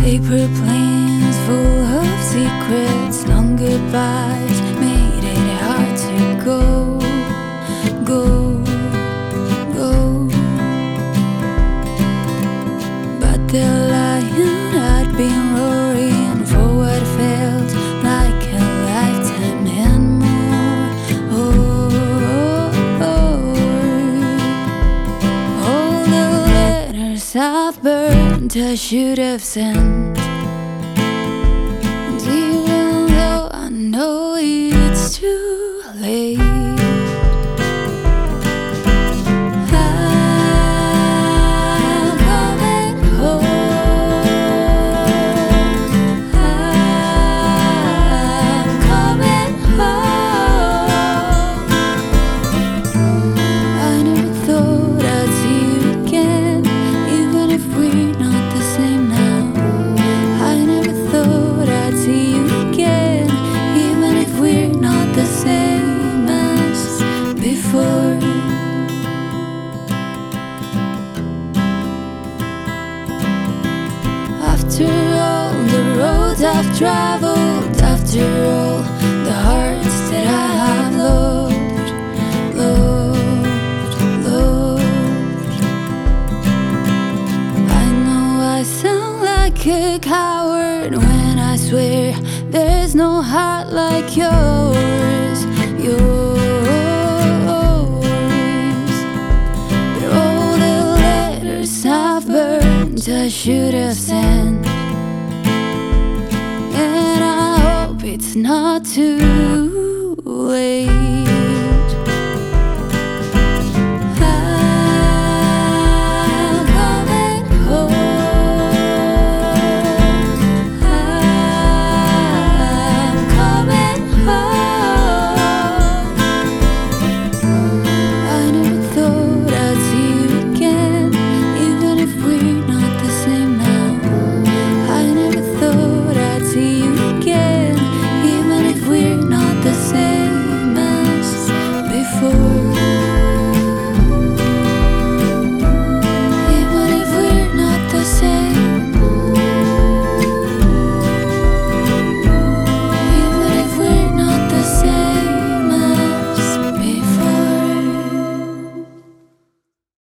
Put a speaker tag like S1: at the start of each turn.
S1: Paper planes full of secrets, long goodbyes made it hard to go, go, go. But the lion had been roaring for what felt like a lifetime and more. All the letters I've burned I should have sent. And even though I know it's too late, I'm coming home. I'm coming home. I never thought I'd see you again, even if we're not the same now. I never thought I'd see you again, even if we're not the same as before. After all the roads I've traveled, after all the hearts that I have loved, loved, loved, I know I sound like a coward when I swear there's no heart like yours, yours. But all the letters I've burned I should have sent, and I hope it's not too late.